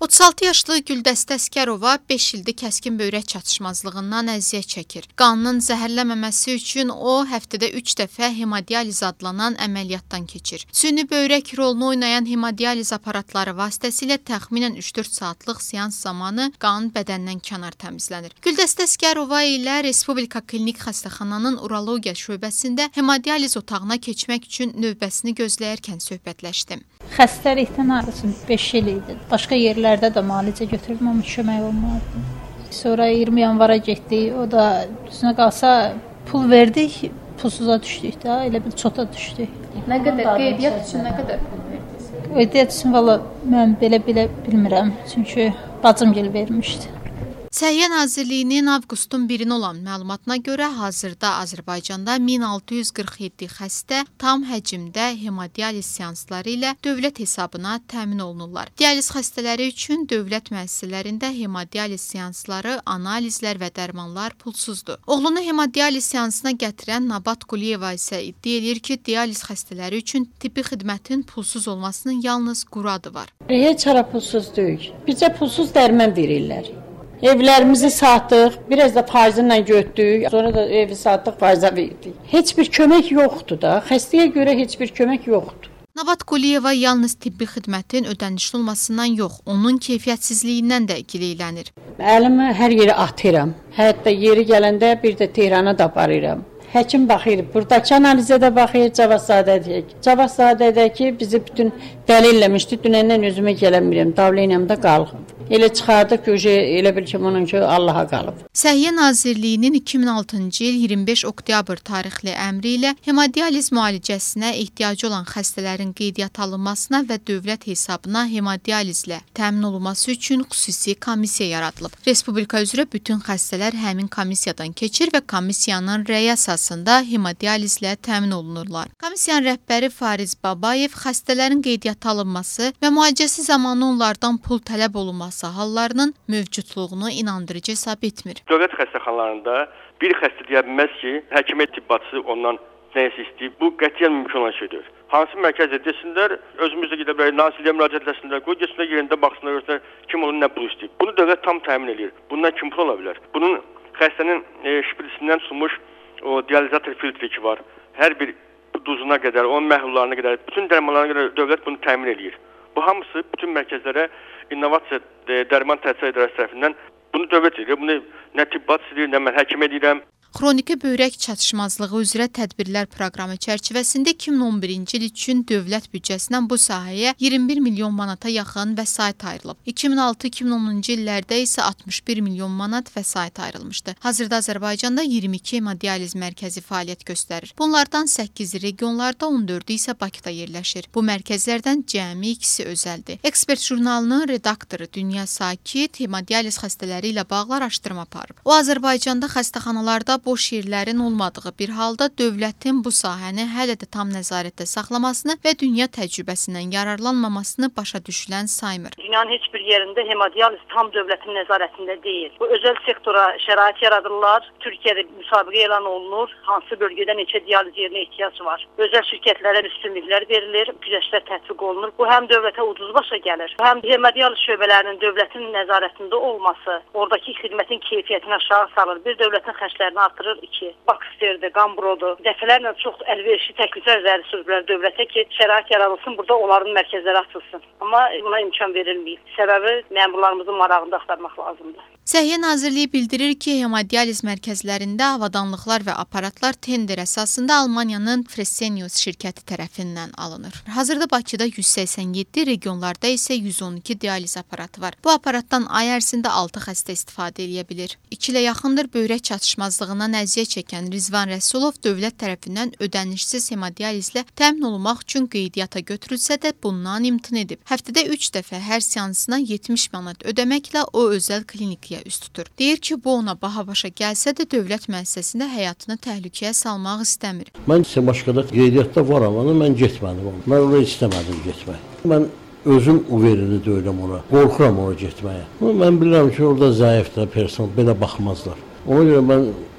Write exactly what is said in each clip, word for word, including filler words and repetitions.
otuz altı yaşlı Güldəstə Əsgərova beş ildir kəskin böyrək çatışmazlığından əziyyət çəkir. Qanının zəhərlənməməsi üçün o, həftədə üç dəfə hemodializ adlanan əməliyyatdan keçir. Süni böyrək rolunu oynayan hemodializ aparatları vasitəsilə təxminən üç dörd saatlıq seans zamanı qan bədəndən kənar təmizlənir. Güldəstə Əsgərova ilə Respublika Klinik Xəstəxananın urologiya şöbəsində hemodializ otağına keçmək üçün növbəsini gözləyərkən söhbətləşdim. Xəstəlikdən arası beş il idi. Başqa yerlərdə də müalicə götürdüm, amma kömək olmadı. Sonra iyirmi yanvara getdik. O da düzünə qalsa pul verdik, pulsuza düşdük də, elə bir çota düşdük. Nə qədər qeydiyyat üçün nə qədər pul verdiniz? Qeydiyyat üçün valla mən belə-belə bilmirəm. Çünki bacım gel vermişdi. Səhiyyə Nazirliyinin avqustun birinə olan məlumatına görə hazırda Azərbaycanda min altı yüz qırx yeddi xəstə tam həcmdə hemodializ seansları ilə dövlət hesabına təmin olunurlar. Dializ xəstələri üçün dövlət müəssisələrində hemodializ seansları, analizlər və dərmanlar pulsuzdur. Oğlunu hemodializ seansına gətirən Nabat Quliyeva isə iddia edir ki, dializ xəstələri üçün tibbi xidmətin pulsuz olmasının yalnız quru adı var. Heç ara pulsuz deyil. Bizə pulsuz dərman verirlər. Evlərimizi satdıq, biraz da faizlə götürdük, sonra da evi satdıq, faiza verdik. Heç bir kömək yoxdur da, xəstəyə görə heç bir kömək yoxdur. Nabat Quliyeva yalnız tibbi xidmətin ödənişli olmasından yox, onun keyfiyyətsizliyindən də gileylənir. Əlimi hər yerə atıram, hətta yeri gələndə bir də Tehrana da aparıram. Həkim baxır, buradakı analizə də baxır, Cavazadədəki. Cavazadədəki bizi bütün dəlilləmişdi, dünəndən özümə gələmirəm, davleynəmdə qalğım. Elə çıxardıq ki, elə bil ki, onun ki, Allaha qalıb. Səhiyyə Nazirliyinin iki min altıncı il iyirmi beş oktyabr tarixli əmri ilə hemodializ müalicəsinə ehtiyacı olan xəstələrin qeydiyyat alınmasına və dövlət hesabına hemodializlə təmin olunması üçün xüsusi komissiya yaradılıb. Respublika üzrə bütün xəstələr həmin komissiyadan keçir və komissiyanın rəyi əsasında hemodializlə təmin olunurlar. Komissiyanın rəhbəri Fariz Babayev xəstələrin qeydiyyat alınması və müalicəsi zamanı onlardan pul tələb olunması hallarının mövcudluğunu inandırıcı hesab etmir. Dövlət xəstəxanalarında bir xəstə deyə bilməz ki, həkimə tibbatçısı ondan nəyəsə istəyib. Bu qətiyyən mümkün olan şeydir. Hansı mərkəzdə desinlər, özümüzdə gedə bilərik, nazirliyə müraciət etsinlər, qoy getsinlər yerində baxsınlar, görsünlər kim onun nə pul istəyib. Bunu dövlət tam təmin edir. Bundan kim pul ola bilər? Bunun xəstənin e, şpirisindən tutulmuş o dializator filtri ki var, hər bir duzuna qədər, onun məhlullarına qədər, bütün dərmanlarına qədər dövlət bunu təmin edir. Bu hamısı bütün mərkəzlərə innovasiya dərman təhsil idarəsi tərəfindən bunu dövlət edir. Bunu nə tibbat edir, nə mən həkim edirəm. Xroniki böyrək çatışmazlığı üzrə tədbirlər proqramı çərçivəsində iki min on birinci il üçün dövlət büdcəsindən bu sahəyə iyirmi bir milyon manata yaxın vəsait ayrılıb. iki min altı iki min onuncu illərdə isə altmış bir milyon manat vəsait ayrılmışdı. Hazırda Azərbaycanda iyirmi iki hemodializ mərkəzi fəaliyyət göstərir. Bunlardan səkkizi regionlarda, on dördü isə Bakıda yerləşir. Bu mərkəzlərdən cəmi ikisi özəldir. Ekspert jurnalının redaktoru Dünya Sakit hemodializ xəstələri ilə bağlı araşdırma aparıb. O, Azərbaycanda xəstəxanalarda boş yerlərin olmadığı bir halda dövlətin bu sahəni hələ də tam nəzarətdə saxlamasını və dünya təcrübəsindən yararlanmamasını başa düşülən saymır. Dünyanın heç bir yerində hemodializ tam dövlətin nəzarətində deyil. Bu özəl sektora şərait yaradırlar. Türkiyədə müsabiqə elan olunur. Hansı bölgədə neçə dializ yerinə ehtiyac var. Özəl şirkətlərə üstünlüklər verilir, güzəştlər tətbiq olunur. Bu həm dövlətə ucuz başa gəlir, həm hemodializ şöbələrinin dövlətin nəzarətində olması oradakı xidmətin keyfiyyətini aşağı salır. Bir dövlətin xərclərini artırır. iki. Baksferdə, Qambrodu dəfələrlə çox əlverişli təkliflər irəli sürdülər dövlətə ki, şərait yaradılsın, burada onların mərkəzləri açılsın. Amma buna imkan verilməyib. Səbəbi məmurlarımızın marağında axtarmaq lazımdır. Səhiyyə Nazirliyi bildirir ki, hemodializ mərkəzlərində avadanlıqlar və aparatlar tender əsasında Almaniyanın Fresenius şirkəti tərəfindən alınır. Hazırda Bakıda yüz səksən yeddi, regionlarda isə yüz on iki dializ aparatı var. Bu aparatdan ay ərzində altı xəstə istifadə edə bilir. iki ilə yaxındır böyrək çatışmazlığından əziyyət çəkən Rizvan Rəsulov dövlət tərəfindən ödənişsiz hemodializlə təmin olunmaq üçün qeydiyyata götürülsə də bundan imtina edib. Həftədə üç dəfə hər seansına yetmiş manat ödəməklə o özəl klinikaya üst tutur. Deyir ki, bu ona baha başa gəlsə də dövlət müəssisəsində həyatını təhlükəyə salmaq istəmir. Mən isə başqada qeydiyyatda var amma mən getmədim. Mən oraya istəmədim getmək. Mən özüm uverini deyirəm ona. Qorxuram ona getməyə. Mən bilirəm ki, orada zəifdir personal, belə baxmazlar. Ona görə mən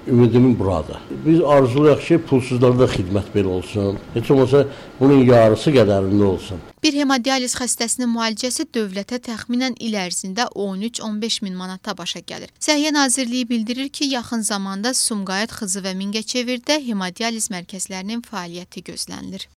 ümidimin burada. Biz arzulayaq ki, pulsuzlarda xidmət belə olsun. Heç olmasa bunun yarısı qədərində olsun. Bir hemodializ xəstəsinin müalicəsi dövlətə təxminən il ərzində on üç on beş min manata başa gəlir. Səhiyyə Nazirliyi bildirir ki, yaxın zamanda Sumqayıt, Xızı və Mingəçevirdə hemodializ mərkəzlərinin fəaliyyəti gözlənilir.